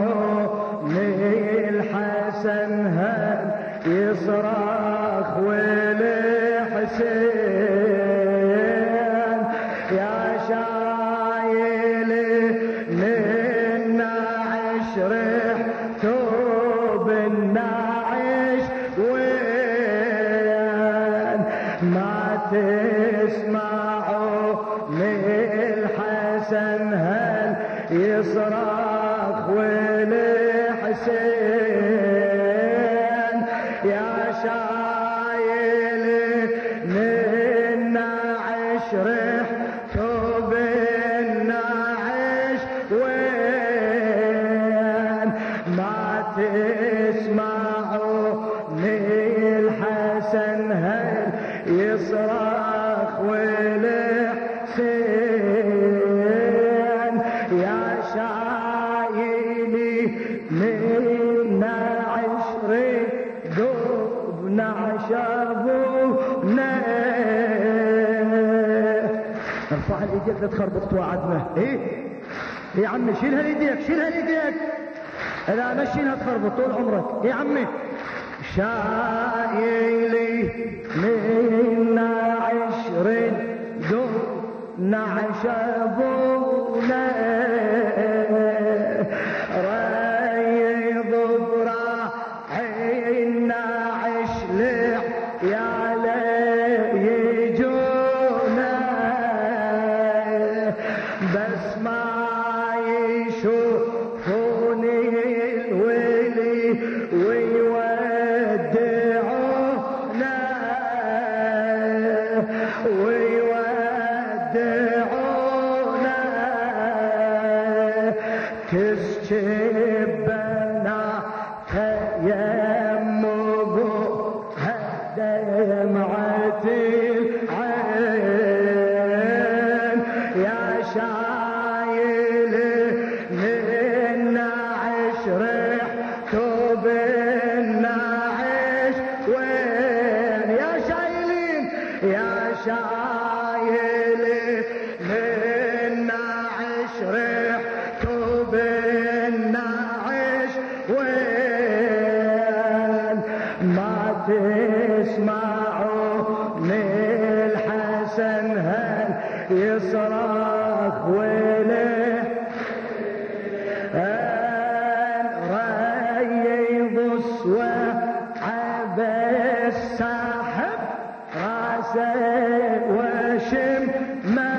الحسن هل يصرخ والحسين يا شايل من عشره ثوب النعش وين ما تسمعوا من الحسن هل يصرخ والحسين يا شايل من عشره ثوب النعش وين ما تسمعوا من الحسن هل يصرخ والحسين يا شايلي من عشره ثوب نعشابونا ارفع الايديك لا تخربط توعدنا. ايه يا عمي شيلها الايديك شيلها الايديك اذا مشينها تخربط طول عمرك. يا عمي شايلي من عشر ذو نعشبونا ريض براعي النعش لح يا ليجونا بس ما يشوفوني الولي ويودعونا ويودعونا تسكبنا يم ابوها دمعة العين يا شايل من عشره ثوب النعش وين يا شايلين يا شايل من عشره ثوب النعش وين ما تسمعوا من الحسن هل يصرخ وله ريض وعبس ساحب راسه وشمه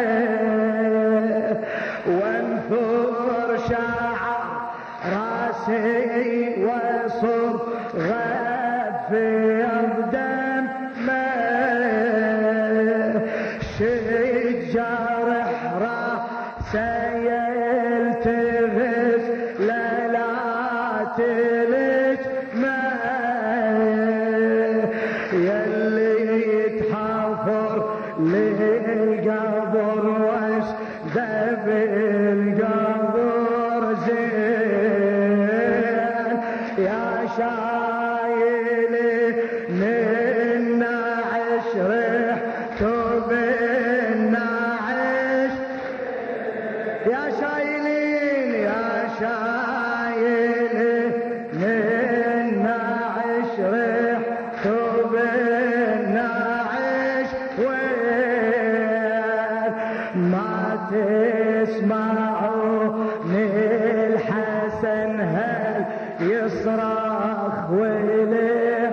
وانثر شعر راسي وصر غد في دمه شجر راسي يلتغز لا تلجمه يلي يتحفر للقبر وش ذب القبر زين يا شايلي من عشره ثوب النعش يا شايلين يا شايلي من عشره ثوب النعش وين ما تسمعوا من الحسن هل يصرخ ويله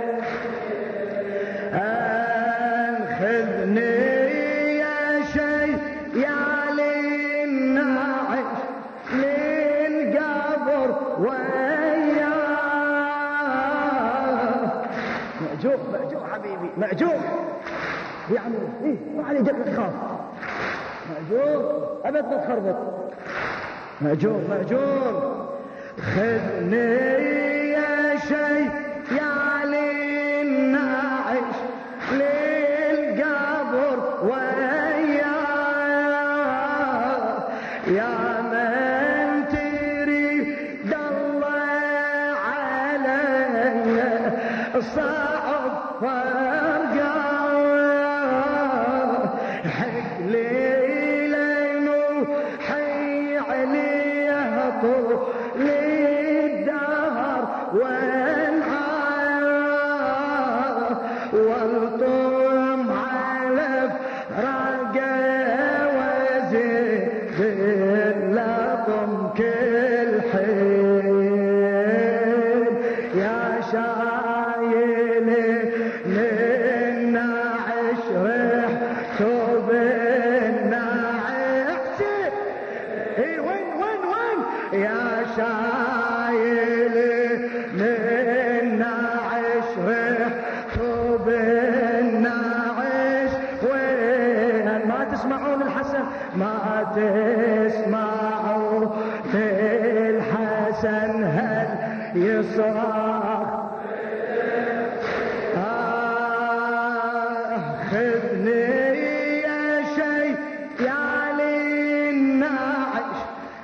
انخذني يا شي يا للنعش للقبر وياه مأجور مأجور حبيبي مأجور يعني ايه ما علي جبل تخاف مأجور أبد ما تخربط مأجور مأجور خذني يا شي يا للنعش للقبر وياه يا من تريد الله علي صعب فرقه حق لي لينو حي عليه طول تسمعوا الحسن هل يصرخ خذني يا شي يعني النعش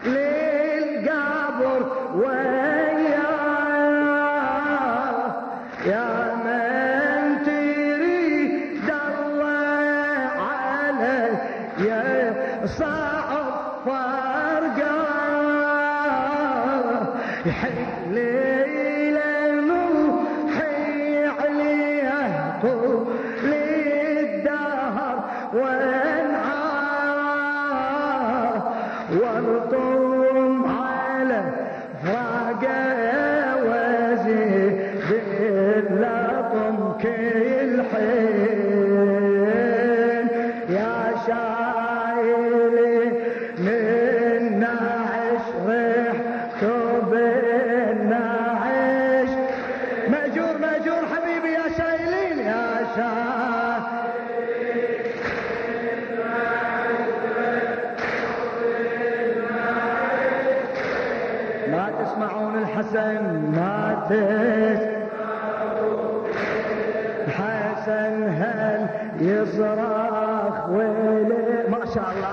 للقبر وياه يا من تريد الله علي يا صعب فرقاه يحق لي لنوحي عليه طول الدهر وانعاه والطم على فراقه وزيد اللطم كل حين يا شايلي من نعش ريحته بالنعش مأجور مأجور حبيبي يا شايلين يا ما تسمعون الحسن ما تسمعون الحسن هل يصرخ ويلي ما شاء الله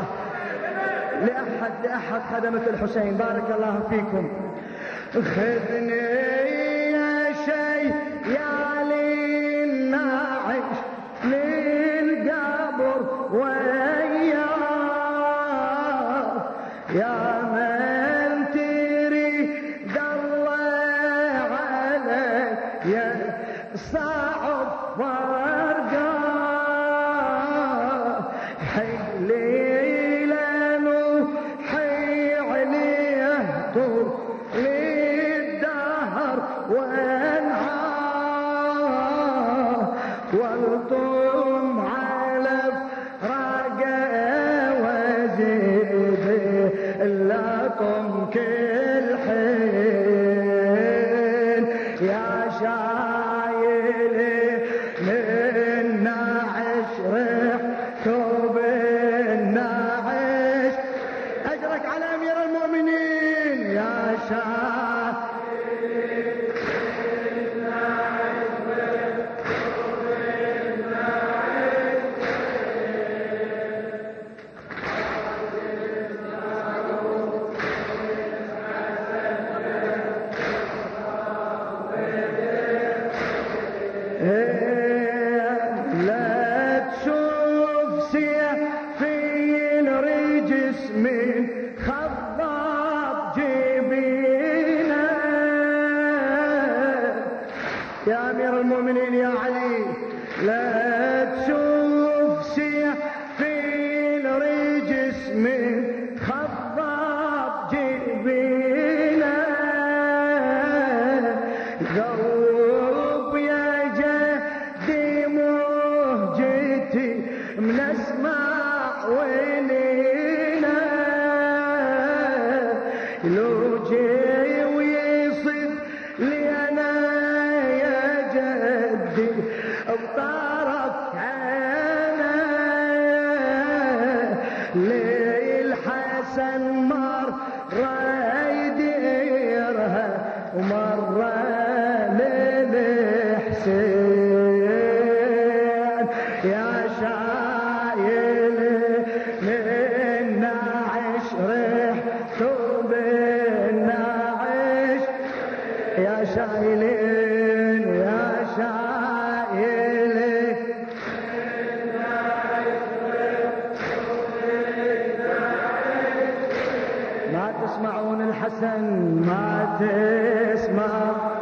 لأحد خدمة الحسين بارك الله فيكم خذني يا شي يا للناعش للقبر وياه يا من تريد الله علي يا صعب فرقاه حيلي لنوحي عليه طول الدهر وانعاه والطم على فراقه وزيد اللطم كل حين يا شايلي من نعش ريحته بالنعش اجرك على امير المؤمنين يا لا تشوف سيفي الرجس من خضاب جبينه يا امير المؤمنين يا علي لا تشوف سيفي الرجس من خضاب جبينه ذوب يا جدي مهجتي من اسمع ولينا لو جي ويصد لي انا يا جدي بطرف عينه للحسن مرة يديرها ومرة للحسين يا شايل من نعش ريحته بالنعش يا شايلين يا شايلين ما تسمعون الحسن ما تسمع